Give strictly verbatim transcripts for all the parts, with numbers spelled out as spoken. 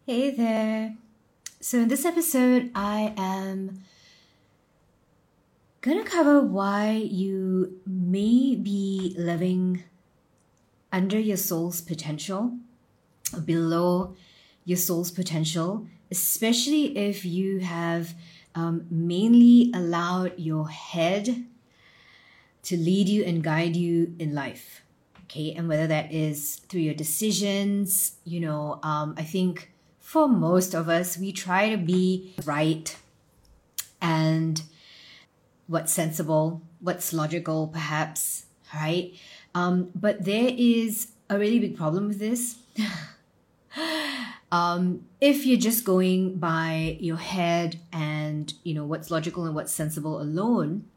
Hey there. So, in this episode, I am going to cover why you may be living under your soul's potential, below your soul's potential, especially if you have um, mainly allowed your head to lead you and guide you in life. Okay, and whether that is through your decisions, you know, um, I think for most of us, we try to be right and what's sensible, what's logical, perhaps, right? Um, but there is a really big problem with this. um, if you're just going by your head and, you know, what's logical and what's sensible alone,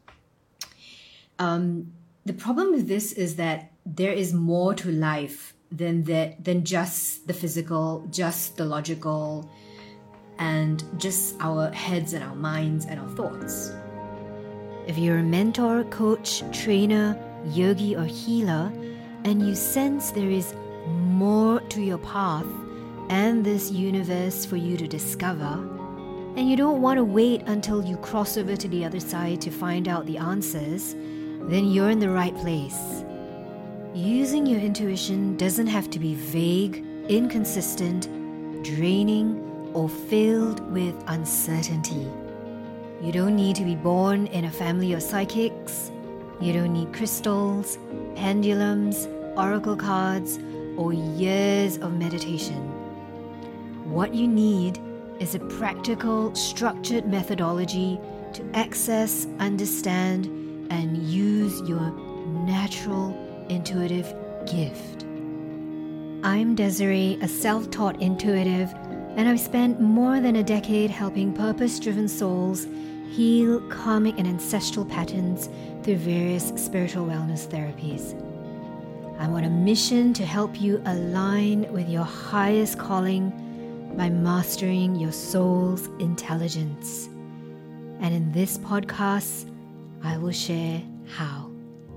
um, the problem with this is that there is more to life than that than just the physical, just the logical, and just our heads and our minds and our thoughts. If you're a mentor, coach, trainer, yogi, or healer, and you sense there is more to your path and this universe for you to discover, and you don't want to wait until you cross over to the other side to find out the answers, then you're in the right place. Using your intuition doesn't have to be vague, inconsistent, draining, or filled with uncertainty. You don't need to be born in a family of psychics. You don't need crystals, pendulums, oracle cards, or years of meditation. What you need is a practical, structured methodology to access, understand, and use your natural intuitive gift. I'm Desiree, a self-taught intuitive, and I've spent more than a decade helping purpose-driven souls heal karmic and ancestral patterns through various spiritual wellness therapies. I'm on a mission to help you align with your highest calling by mastering your soul's intelligence. And in this podcast, I will share how.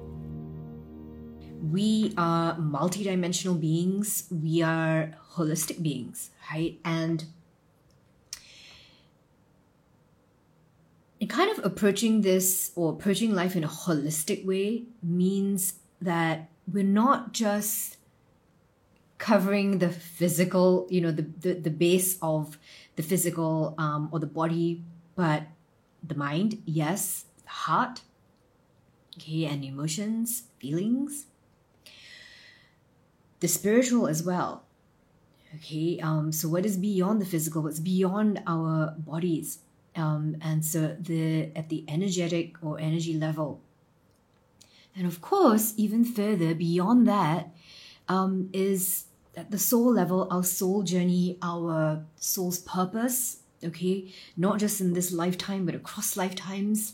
We are multidimensional beings. We are holistic beings, right? And in kind of approaching this or approaching life in a holistic way means that we're not just covering the physical, you know, the, the, the base of the physical um, or the body, but the mind, yes, the heart, okay, and emotions, feelings, the spiritual as well. Okay, um, so what is beyond the physical? What's beyond our bodies? Um, and so the at the energetic or energy level. And of course, even further beyond that um, is at the soul level, our soul journey, our soul's purpose, okay? Not just in this lifetime, but across lifetimes.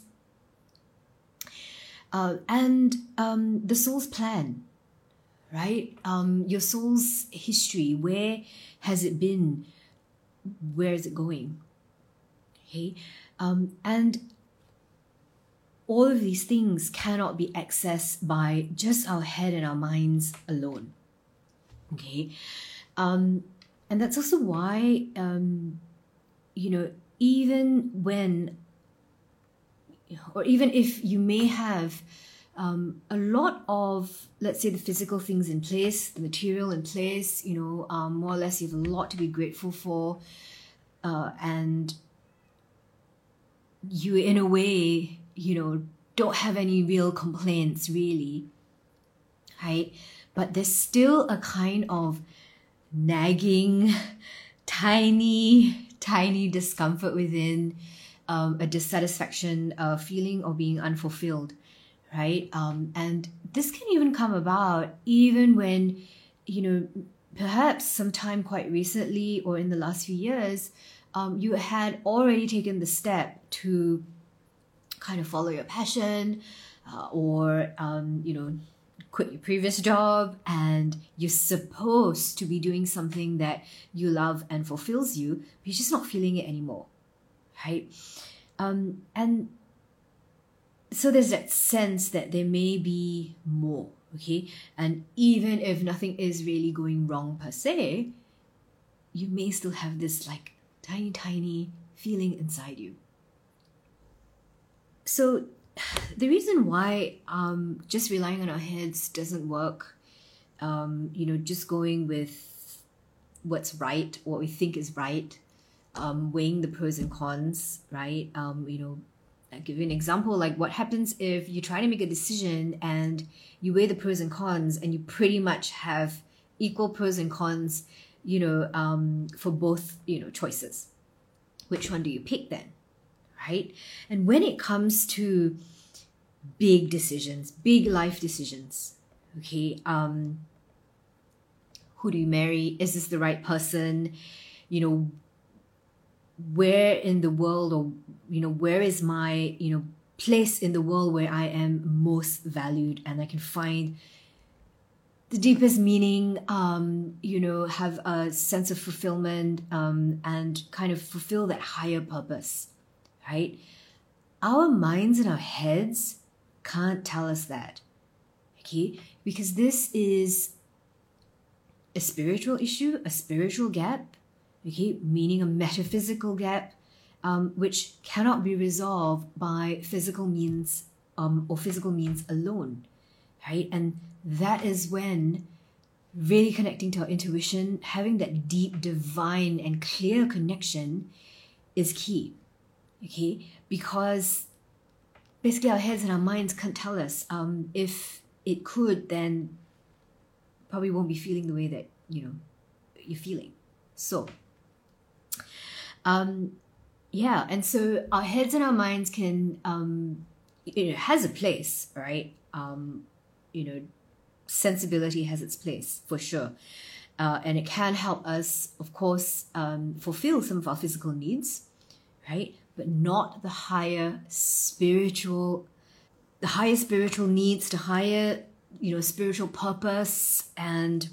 Uh, and um, the soul's plan, right? Um, your soul's history, where has it been? Where is it going? Okay, um, and all of these things cannot be accessed by just our head and our minds alone. Okay, um, and that's also why, um, you know, even when, or even if you may have Um, a lot of, let's say, the physical things in place, the material in place, you know, um, more or less you have a lot to be grateful for. Uh, and you, in a way, you know, don't have any real complaints, really, right? But there's still a kind of nagging, tiny, tiny discomfort within, um, a dissatisfaction, a feeling of being unfulfilled. Right? Um, and this can even come about even when, you know, perhaps sometime quite recently or in the last few years, um, you had already taken the step to kind of follow your passion uh, or, um, you know, quit your previous job, and you're supposed to be doing something that you love and fulfills you, but you're just not feeling it anymore, right? Um, and So there's that sense that there may be more, okay? And even if nothing is really going wrong per se, you may still have this like tiny, tiny feeling inside you. So the reason why um, just relying on our heads doesn't work, um, you know, just going with what's right, what we think is right, um, weighing the pros and cons, right? Um, you know, I'll give you an example, like what happens if you try to make a decision and you weigh the pros and cons and you pretty much have equal pros and cons, you know, um, for both, you know, choices. Which one do you pick then, right? And when it comes to big decisions, big life decisions, okay, um, who do you marry? Is this the right person? You know, where in the world, or, you know, where is my, you know, place in the world where I am most valued and I can find the deepest meaning, um, you know, have a sense of fulfillment, um, and kind of fulfill that higher purpose, right? Our minds and our heads can't tell us that, okay? Because this is a spiritual issue, a spiritual gap, okay? Meaning a metaphysical gap, um, which cannot be resolved by physical means, um, or physical means alone, right? And that is when really connecting to our intuition, having that deep, divine, and clear connection is key, okay? Because basically our heads and our minds can't tell us. Um, if it could, then probably won't be feeling the way that, you know, you're feeling. So, um, yeah, and so our heads and our minds can, um, you know, has a place, right? Um, you know, sensibility has its place for sure. Uh, and it can help us, of course, um, fulfill some of our physical needs, right? But not the higher spiritual, the higher spiritual needs, the higher, you know, spiritual purpose, and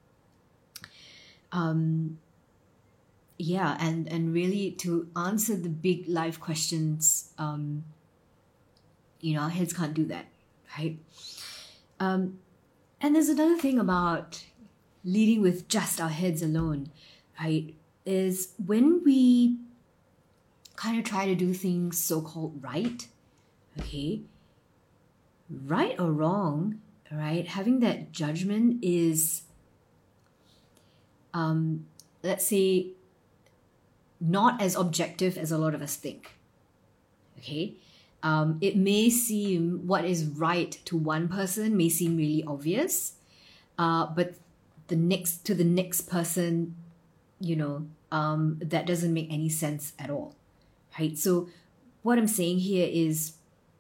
um, yeah, and and really to answer the big life questions. Um, you know, our heads can't do that, right? Um, and there's another thing about leading with just our heads alone, right? Is when we kind of try to do things so-called right, okay, right or wrong, right? Having that judgment is, um, let's say, not as objective as a lot of us think, okay? Um, it may seem what is right to one person may seem really obvious, uh, but the next to the next person, you know, um, that doesn't make any sense at all, right? So what I'm saying here is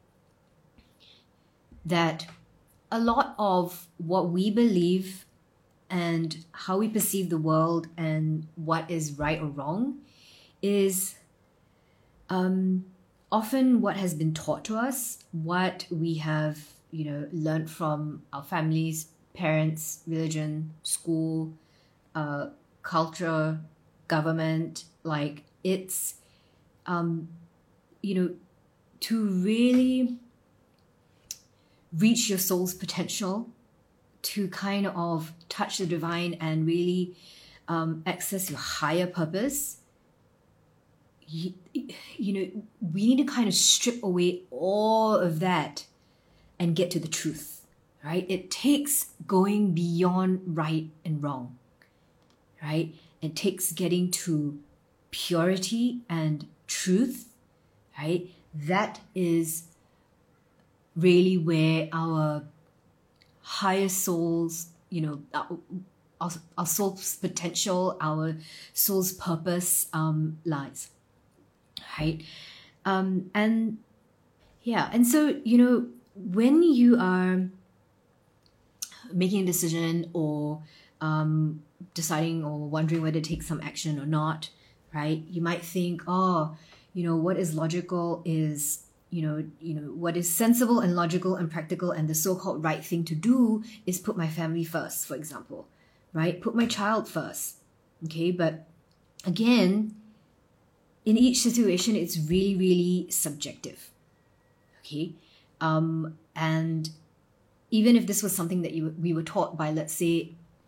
that a lot of what we believe and how we perceive the world and what is right or wrong is um, often what has been taught to us, what we have, you know, learned from our families, parents, religion, school, uh, culture, government. Like it's, um, you know, to really reach your soul's potential, to kind of touch the divine and really um, access your higher purpose, you, you know, we need to kind of strip away all of that and get to the truth, right? It takes going beyond right and wrong, right? It takes getting to purity and truth, right? That is really where our higher souls, you know, our, our, our soul's potential, our soul's purpose um, lies, right? Um, and yeah, and so, you know, when you are making a decision or um, deciding or wondering whether to take some action or not, right? You might think, oh, you know, what is logical is, you know, you know, what is sensible and logical and practical and the so-called right thing to do is put my family first, for example, right? Put my child first, okay? But again, in each situation, it's really, really subjective, okay? Um, and even if this was something that you, we were taught by, let's say,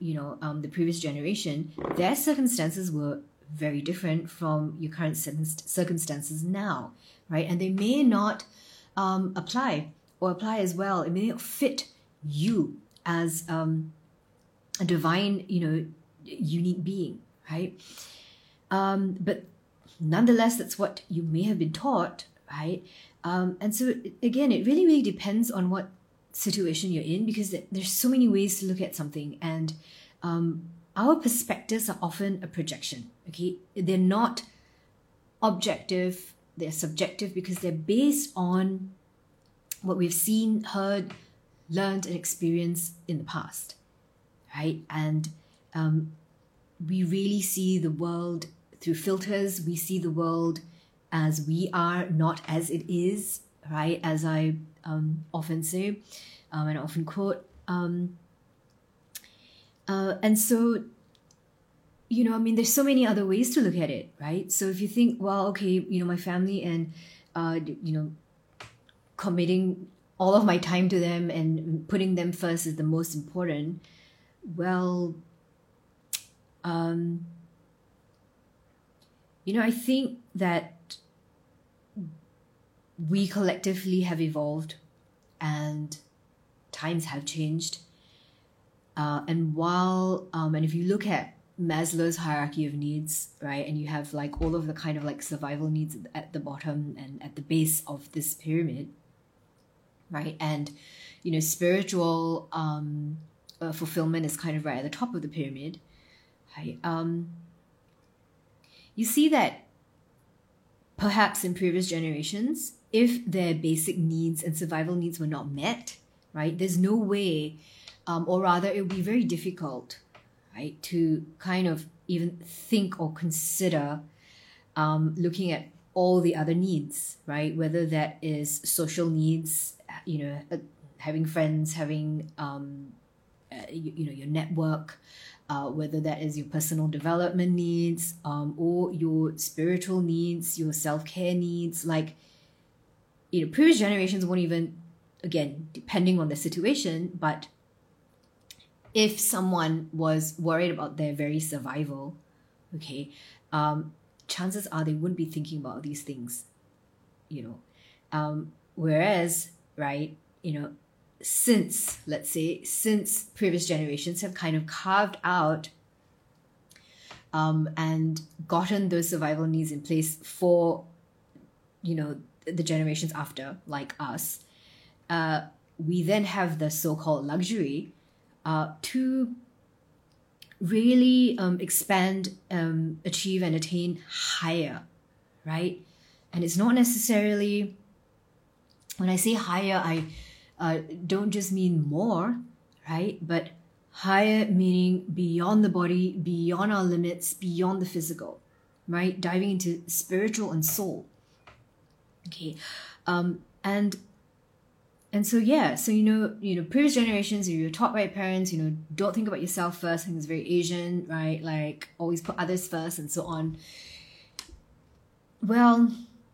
you know, um, the previous generation, their circumstances were very different from your current circumstances now, right? And they may not um, apply or apply as well. It may not fit you as um, a divine, you know, unique being, right? Um, but nonetheless, that's what you may have been taught, right? Um, and so again, it really, really depends on what situation you're in, because there's so many ways to look at something, and um, our perspectives are often a projection. Okay, they're not objective; they're subjective because they're based on what we've seen, heard, learned, and experienced in the past, right? And um, we really see the world through filters. We see the world as we are, not as it is, right? As I um, often say, um, and often quote. Um, uh, and so, you know, I mean, there's so many other ways to look at it, right? So if you think, well, okay, you know, my family and, uh, you know, committing all of my time to them and putting them first is the most important. Well, um, you know, I think that we collectively have evolved and times have changed. Uh, and while, um, and if you look at Maslow's hierarchy of needs, right, and you have like all of the kind of like survival needs at the bottom and at the base of this pyramid, right, and, you know, spiritual um, uh, fulfillment is kind of right at the top of the pyramid, right? Um, you see that perhaps in previous generations, if their basic needs and survival needs were not met, right, there's no way, um, or rather it would be very difficult, right, to kind of even think or consider um, looking at all the other needs, right, whether that is social needs, you know, uh, having friends, having, um, uh, you, you know, your network, uh, whether that is your personal development needs, um, or your spiritual needs, your self-care needs. Like, you know, previous generations won't even, again, depending on the situation, but if someone was worried about their very survival, okay, um, chances are they wouldn't be thinking about these things, you know. Um, whereas, right, you know, since, let's say, since previous generations have kind of carved out um, and gotten those survival needs in place for, you know, the generations after, like us, uh, we then have the so-called luxury uh, to really um, expand, um, achieve, and attain higher, right? And it's not necessarily, when I say higher, I uh, don't just mean more, right? But higher meaning beyond the body, beyond our limits, beyond the physical, right? Diving into spiritual and soul. Okay, um, and and so yeah, so you know, you know, previous generations, you were taught by parents, you know, don't think about yourself first. I think it's very Asian, right? Like always put others first, and so on. Well,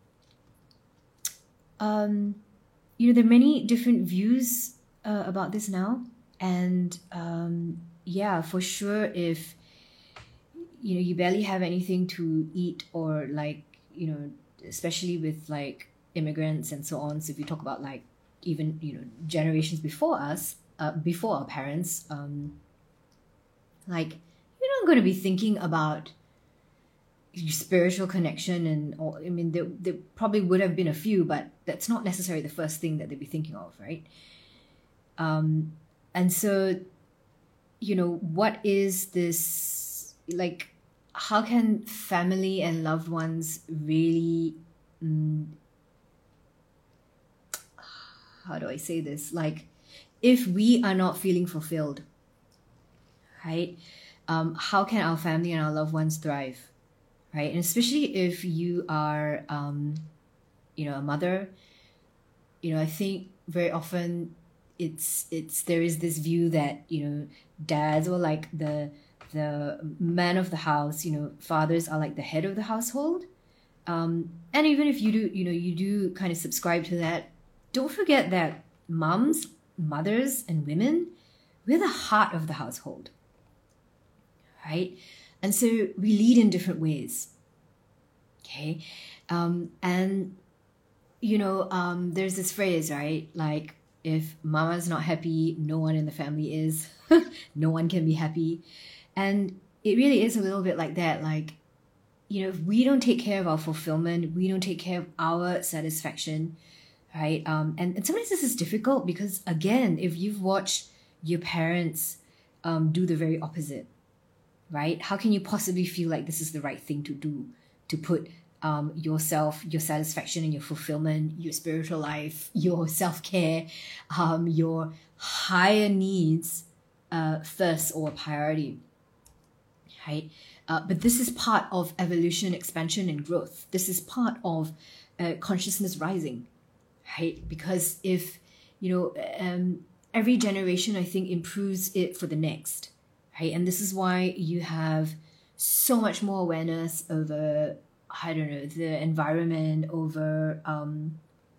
um, you know, there are many different views uh, about this now, and um, yeah, for sure, if you know you barely have anything to eat, or like, you know, especially with like immigrants and so on. So if you talk about like even, you know, generations before us, uh, before our parents, um, like you're not going to be thinking about your spiritual connection and all. I mean, there, there probably would have been a few, but that's not necessarily the first thing that they'd be thinking of, right? Um, and so, you know, what is this, like, how can family and loved ones really, mm, how do I say this? Like, if we are not feeling fulfilled, right? Um, how can our family and our loved ones thrive, right? And especially if you are, um, you know, a mother, you know, I think very often it's it's there is this view that, you know, dads are like the the man of the house, you know, fathers are like the head of the household. Um, and even if you do, you know, you do kind of subscribe to that, don't forget that moms, mothers, and women, we're the heart of the household, right? And so we lead in different ways, okay? Um, and, you know, um, there's this phrase, right? Like, if mama's not happy, no one in the family is. No one can be happy. And it really is a little bit like that. Like, you know, if we don't take care of our fulfillment, we don't take care of our satisfaction, right? Um, and, and sometimes this is difficult because, again, if you've watched your parents um, do the very opposite, right? How can you possibly feel like this is the right thing to do, to put um, yourself, your satisfaction and your fulfillment, your spiritual life, your self-care, um, your higher needs uh, first or priority, right? Uh, but this is part of evolution, expansion, and growth. This is part of uh, consciousness rising, right? Because if, you know, um, every generation, I think, improves it for the next, right? And this is why you have so much more awareness over, I don't know, the environment, over, um,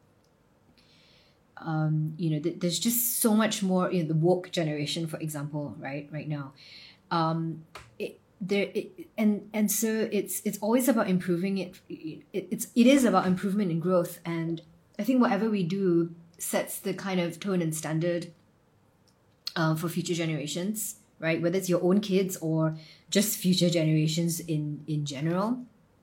um, you know, th- there's just so much more, you know, the woke generation, for example, right, right now. Um, it, there, it, and and so it's it's always about improving it. it. It's it is about improvement and growth, and I think whatever we do sets the kind of tone and standard uh, for future generations, right? Whether it's your own kids or just future generations in in general.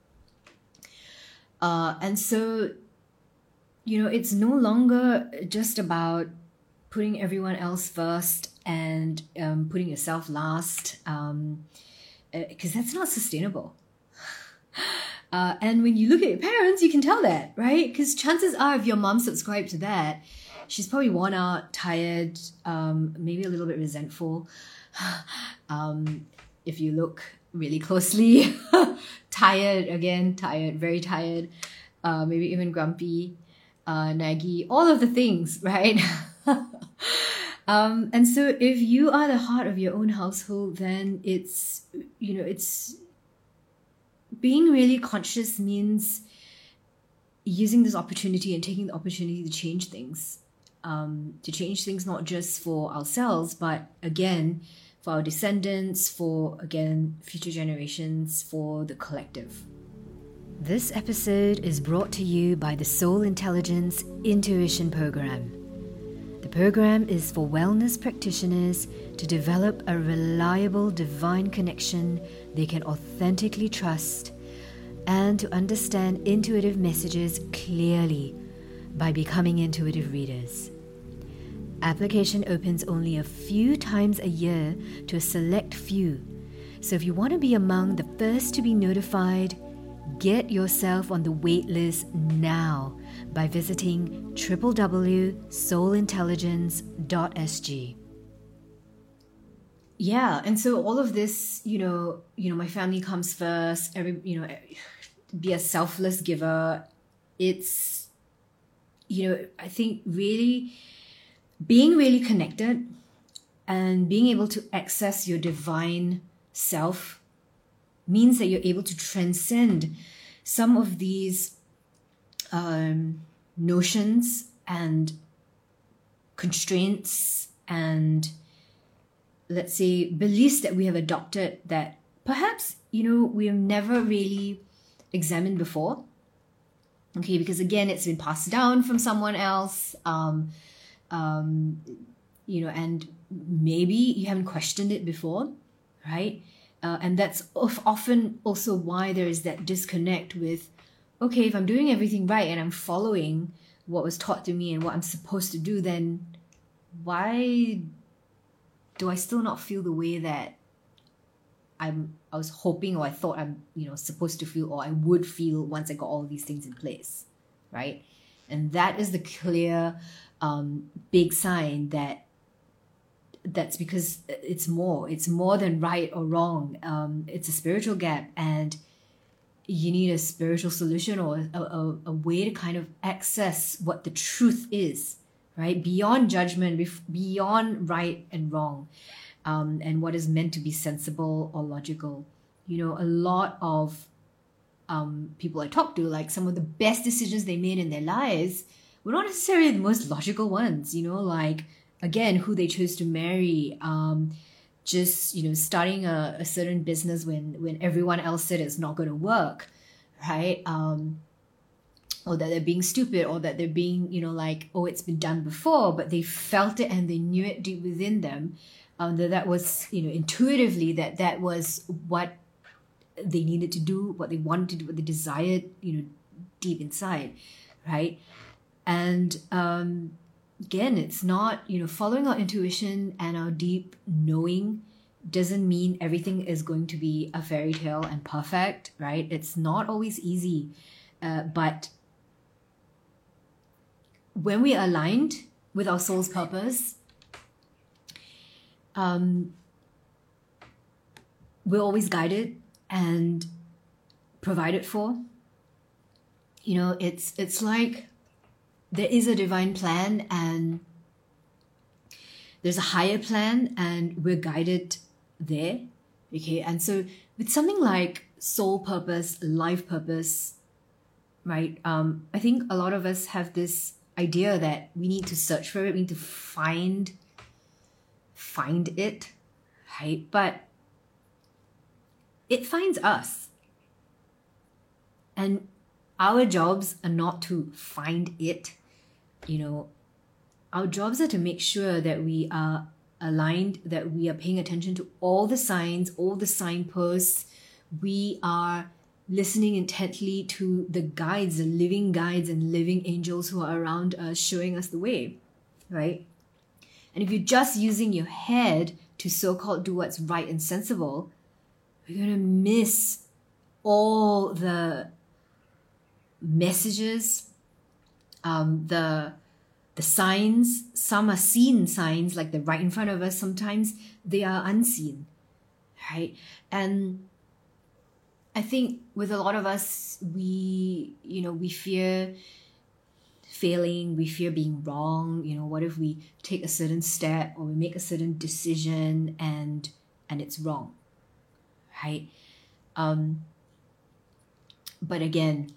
Uh, and so, you know, it's no longer just about putting everyone else first and um, putting yourself last, um, because that's not sustainable. Uh, and when you look at your parents, you can tell that, right? Because chances are, if your mom subscribed to that, she's probably worn out, tired, um, maybe a little bit resentful. um, if you look really closely, tired again, tired, very tired, uh, maybe even grumpy, uh, naggy, all of the things, right? um, and so if you are the heart of your own household, then it's, you know, it's being really conscious means using this opportunity and taking the opportunity to change things, um, to change things not just for ourselves, but again, for our descendants, for, again, future generations, for the collective. This episode is brought to you by the Soul Intelligence Intuition Program. The program is for wellness practitioners to develop a reliable divine connection they can authentically trust and to understand intuitive messages clearly by becoming intuitive readers. Application opens only a few times a year to a select few. So if you want to be among the first to be notified, get yourself on the wait list now by visiting w w w dot soul intelligence dot s g. Yeah, and so all of this, you know, you know, my family comes first, every, you know, be a selfless giver. It's, you know, I think really being really connected and being able to access your divine self means that you're able to transcend some of these um, notions and constraints and, let's say, beliefs that we have adopted that perhaps, you know, we have never really examined before. Okay, because again, it's been passed down from someone else. Um, Um, you know, and maybe you haven't questioned it before, right? Uh, and that's of often also why there is that disconnect with, okay, if I'm doing everything right and I'm following what was taught to me and what I'm supposed to do, then why do I still not feel the way that I'm, I was hoping or I thought I'm, you know, supposed to feel or I would feel once I got all these things in place, right? And that is the clear Um, big sign that that's because it's more it's more than right or wrong. Um, it's a spiritual gap, and you need a spiritual solution or a, a, a way to kind of access what the truth is, right? Beyond judgment, beyond right and wrong, um, and what is meant to be sensible or logical. You know, a lot of um, people I talk to, like some of the best decisions they made in their lives were not necessarily the most logical ones, you know, like, again, who they chose to marry, um, just, you know, starting a, a certain business when when everyone else said it's not going to work, right? Um, or that they're being stupid, or that they're being, you know, like, oh, it's been done before, but they felt it and they knew it deep within them, um, that that was, you know, intuitively that that was what they needed to do, what they wanted to do, what they desired, you know, deep inside, right? And um, again, it's not, you know, following our intuition and our deep knowing doesn't mean everything is going to be a fairy tale and perfect, right? It's not always easy, uh, but when we are aligned with our soul's purpose, um, we're always guided and provided for. You know, it's it's like there is a divine plan and there's a higher plan, and we're guided there. Okay, and so with something like soul purpose, life purpose, right? Um, I think a lot of us have this idea that we need to search for it, we need to find find it, right? But it finds us. And our jobs are not to find it, you know. Our jobs are to make sure that we are aligned, that we are paying attention to all the signs, all the signposts. We are listening intently to the guides, the living guides and living angels who are around us, showing us the way, right? And if you're just using your head to so-called do what's right and sensible, you're going to miss all the messages, um, the the signs. Some are seen signs, like they're right in front of us. Sometimes they are unseen, right? And I think with a lot of us, we, you know, we fear failing, we fear being wrong. You know, what if we take a certain step or we make a certain decision and and it's wrong, right? Um, but again,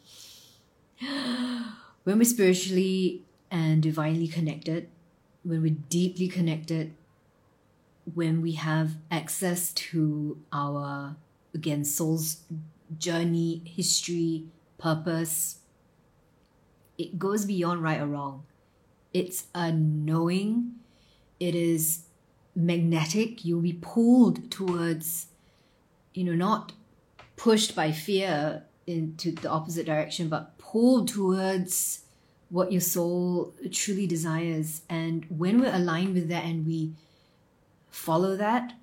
when we're spiritually and divinely connected, when we're deeply connected, when we have access to our, again, soul's journey, history, purpose, it goes beyond right or wrong. It's a knowing. It is magnetic. You'll be pulled towards, you know, not pushed by fear into the opposite direction, but pulled towards what your soul truly desires. And when we're aligned with that and we follow that,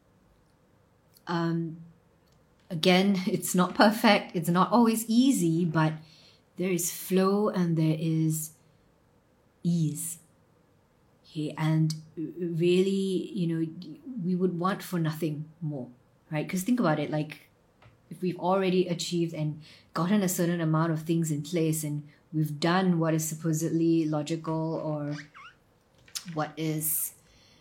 um, again, it's not perfect. It's not always easy, but there is flow and there is ease. Okay, and really, you know, we would want for nothing more, right? Because think about it, like if we've already achieved and gotten a certain amount of things in place and we've done what is supposedly logical or what is,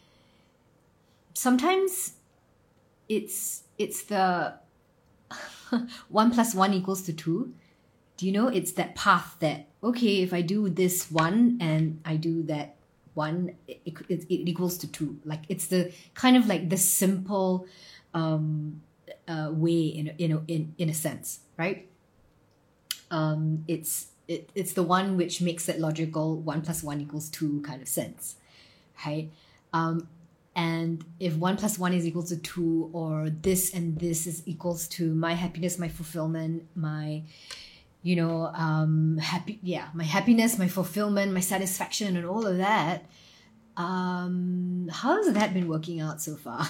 sometimes it's it's the one plus one equals to two. Do you know, it's that path that, okay, if I do this one and I do that one, it, it, it equals to two. Like it's the kind of like the simple um, uh, way in a, in a, in in a sense, right? Um, it's it, it's the one which makes it logical. One plus one equals two kind of sense, right? Um, and if one plus one is equal to two, or this and this is equals to my happiness, my fulfillment, my, you know, um, happy, yeah, my happiness, my fulfillment, my satisfaction, and all of that. Um, how has that been working out so far?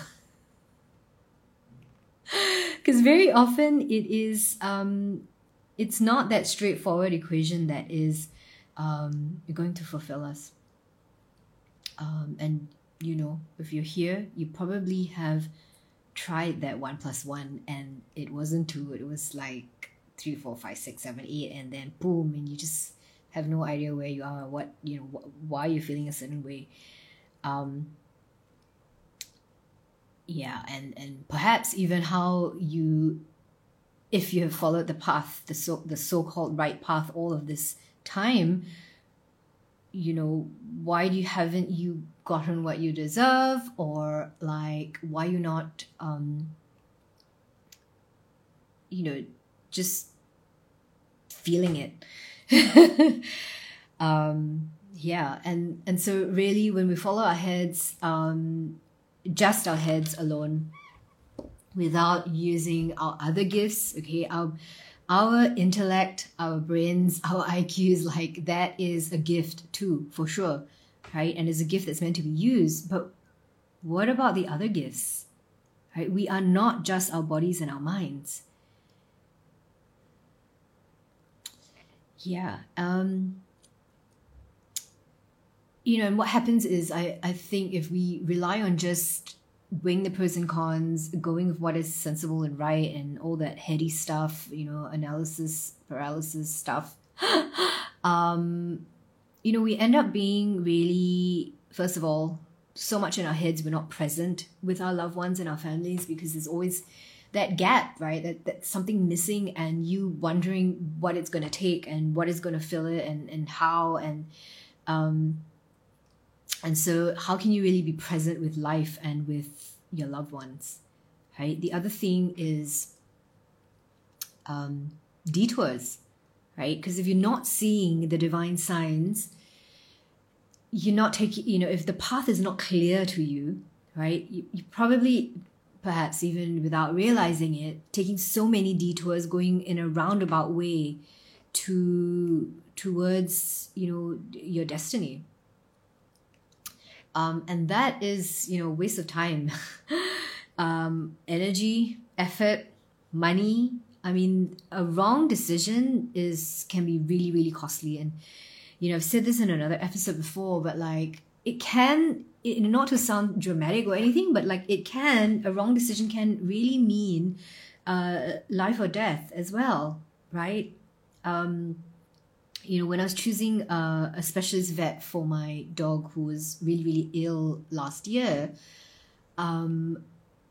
Because very often it is, um, it's not that straightforward equation that is um, going to fulfill us. Um, and, you know, if you're here, you probably have tried that one plus one and it wasn't two, it was like three, four, five, six, seven, eight, and then boom, and you just have no idea where you are, what, you know, wh- why you're feeling a certain way. Um, yeah, and, and perhaps even how you, if you have followed the path, the so the so-called right path all of this time, you know, why you haven't you gotten what you deserve, or like why you're not, um, you know, just feeling it. um, yeah, and and so really, when we follow our heads, um, just our heads alone, without using our other gifts, okay, our our intellect, our brains, our I Qs, like that is a gift too, for sure, right? And it's a gift that's meant to be used. But what about the other gifts, right? We are not just our bodies and our minds. Yeah. Um, you know, and what happens is I, I think if we rely on just weighing the pros and cons, going with what is sensible and right, and all that heady stuff, you know, analysis paralysis stuff, um, you know, we end up being really, first of all, so much in our heads, we're not present with our loved ones and our families, because there's always that gap, right? That that's something missing, and you wondering what it's going to take and what is going to fill it, and and how, and um and so how can you really be present with life and with your loved ones, right? The other thing is um, detours, right? Because if you're not seeing the divine signs, you're not taking, you know, if the path is not clear to you, right? You, you probably, perhaps even without realizing it, taking so many detours, going in a roundabout way to towards, you know, your destiny. Um, and that is, you know, waste of time, um, energy, effort, money. I mean, a wrong decision is can be really, really costly. And, you know, I've said this in another episode before, but like it can, it, not to sound dramatic or anything, but like it can, a wrong decision can really mean uh, life or death as well, right? Um, you know, when I was choosing uh, a specialist vet for my dog who was really, really ill last year, um,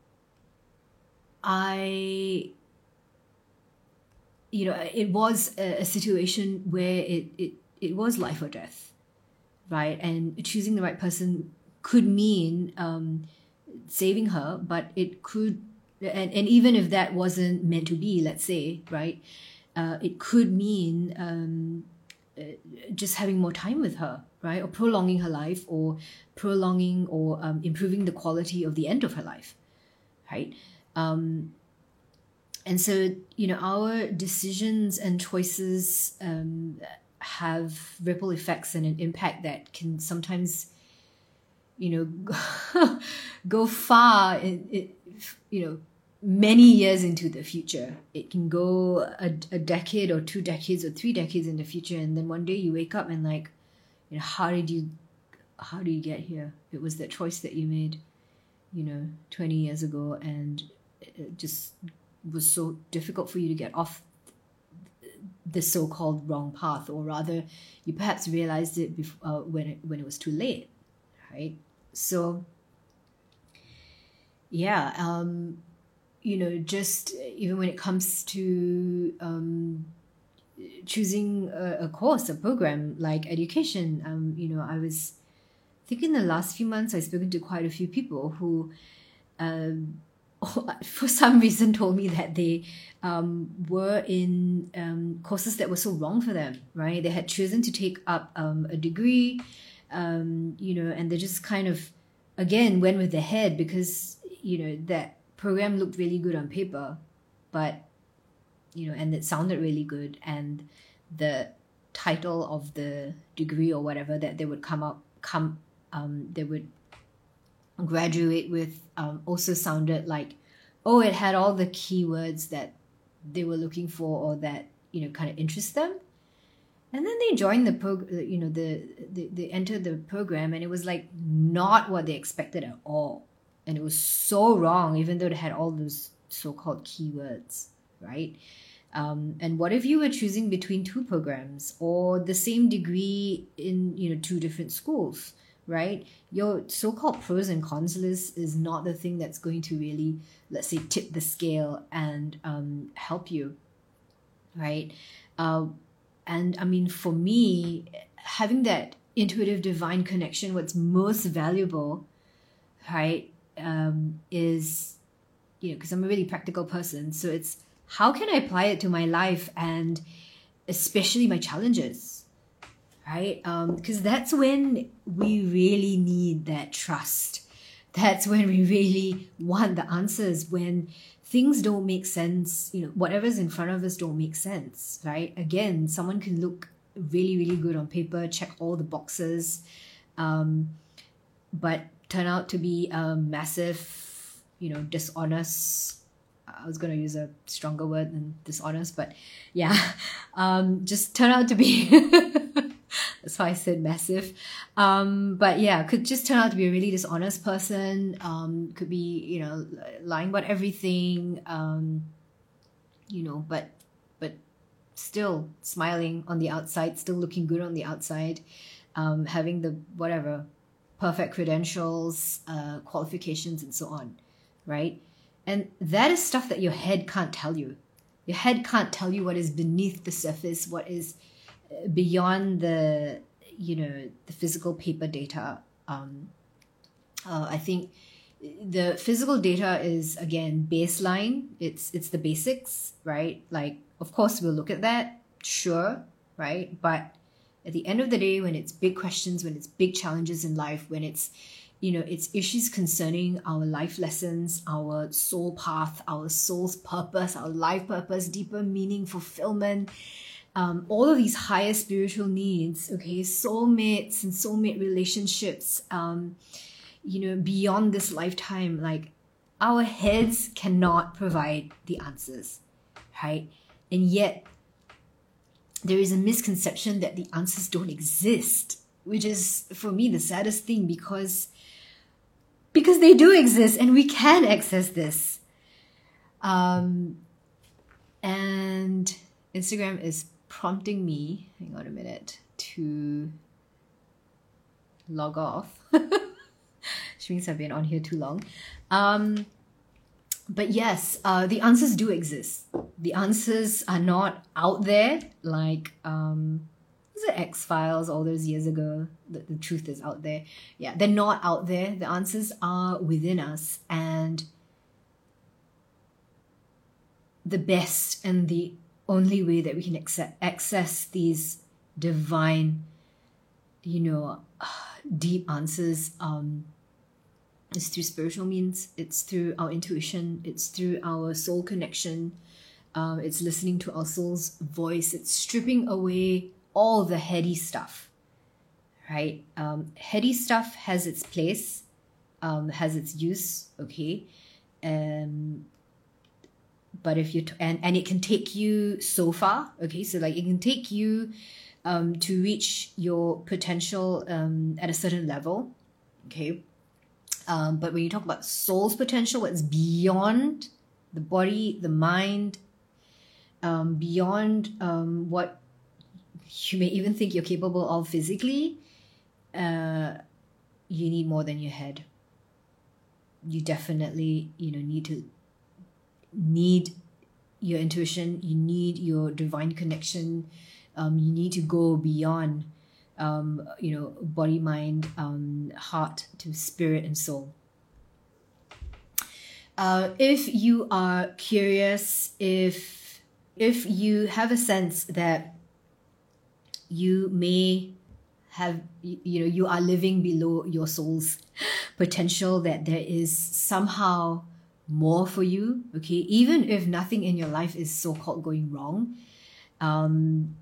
I, you know, it was a, a situation where it, it, it was life or death, right? And choosing the right person could mean um, saving her, but it could, and, and even if that wasn't meant to be, let's say, right, uh, it could mean um, just having more time with her, right? Or prolonging her life, or prolonging or um, improving the quality of the end of her life, right? Um, and so, you know, our decisions and choices um, have ripple effects and an impact that can sometimes, you know, go far, in, in, you know, many years into the future. It can go a, a decade or two decades or three decades in the future, and then one day you wake up and like, you know, how did you how do you get here? It was that choice that you made, you know, twenty years ago, and it just was so difficult for you to get off the so-called wrong path, or rather you perhaps realized it before, uh, when it when it was too late, right? So yeah, um you know, just even when it comes to um, choosing a, a course, a program like education, um, you know, I was thinking the last few months I've spoken to quite a few people who, um, for some reason, told me that they um, were in um, courses that were so wrong for them, right? They had chosen to take up um, a degree, um, you know, and they just kind of, again, went with their head because, you know, that program looked really good on paper, but, you know, and it sounded really good, and the title of the degree or whatever that they would come up come um they would graduate with um also sounded like, oh, it had all the keywords that they were looking for, or that, you know, kind of interest them. And then they joined the prog- you know the, the they entered the program, and it was like not what they expected at all. And it was so wrong, even though it had all those so-called keywords, right? Um, and what if you were choosing between two programs or the same degree in, you know, two different schools, right? Your so-called pros and cons list is not the thing that's going to really, let's say, tip the scale and um, help you, right? Uh, and I mean, for me, having that intuitive divine connection, what's most valuable, right, um, is, you know, because I'm a really practical person. So it's how can I apply it to my life and especially my challenges, right? Because um, that's when we really need that trust. That's when we really want the answers, when things don't make sense, you know, whatever's in front of us don't make sense, right? Again, someone can look really, really good on paper, check all the boxes, um, but turn out to be a massive, you know, dishonest. I was going to use a stronger word than dishonest, but yeah, um, just turn out to be, that's why I said massive. Um, but yeah, could just turn out to be a really dishonest person, um, could be, you know, lying about everything, um, you know, but, but still smiling on the outside, still looking good on the outside, um, having the, whatever, perfect credentials, uh, qualifications, and so on, right? And that is stuff that your head can't tell you. Your head can't tell you what is beneath the surface, what is beyond the, you know, the physical paper data. Um, uh, I think the physical data is, again, baseline. It's it's the basics, right? Like, of course, we'll look at that, sure, right? But at the end of the day, when it's big questions, when it's big challenges in life, when it's, you know, it's issues concerning our life lessons, our soul path, our soul's purpose, our life purpose, deeper meaning, fulfillment, um, all of these higher spiritual needs, okay, soulmates and soulmate relationships, um, you know, beyond this lifetime, like our heads cannot provide the answers, right? And yet there is a misconception that the answers don't exist, which is, for me, the saddest thing, because because they do exist and we can access this. Um, and Instagram is prompting me, hang on a minute, to log off. Which means I've been on here too long. Um, but yes, uh, the answers do exist. The answers are not out there like... Um, was it X-Files all those years ago? The, the truth is out there. Yeah, they're not out there. The answers are within us. And the best and the only way that we can access, access these divine, you know, deep answers um, is through spiritual means. It's through our intuition. It's through our soul connection. Um, it's listening to our soul's voice. It's stripping away all the heady stuff, right? Um, heady stuff has its place, um, has its use, okay? Um, but if you, t- and, and it can take you so far, okay? So like it can take you um, to reach your potential um, at a certain level, okay? Um, but when you talk about soul's potential, what's beyond the body, the mind, um, beyond um, what you may even think you're capable of physically, uh, you need more than your head. You definitely, you know, need to need your intuition. You need your divine connection. Um, you need to go beyond, um, you know, body, mind, um, heart to spirit and soul. Uh, if you are curious, if if you have a sense that you may have, you know, you are living below your soul's potential, that there is somehow more for you, okay? Even if nothing in your life is so-called going wrong, um,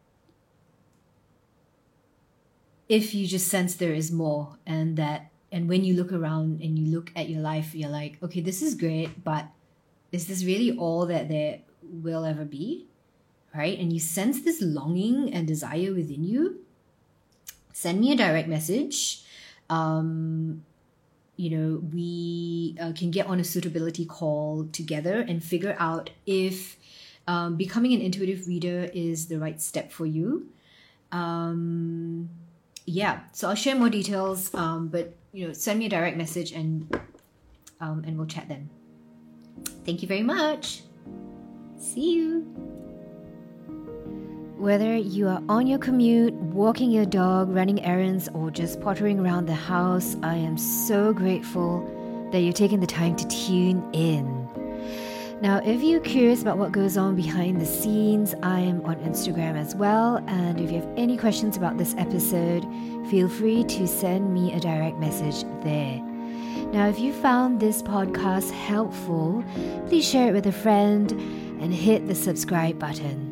if you just sense there is more, and that, and when you look around and you look at your life, you're like, okay, this is great, but is this really all that there will ever be? Right? And you sense this longing and desire within you, send me a direct message. Um, you know, we uh, can get on a suitability call together and figure out if um, becoming an intuitive reader is the right step for you. Um, yeah, so I'll share more details, um, but, you know, send me a direct message and um, and we'll chat then. Thank you very much. See you. whether you are on your commute, walking your dog, running errands, or just pottering around the house, I am so grateful that you're taking the time to tune in. Now, if you're curious about what goes on behind the scenes, I am on Instagram as well. And if you have any questions about this episode, feel free to send me a direct message there. Now, if you found this podcast helpful, please share it with a friend and hit the subscribe button.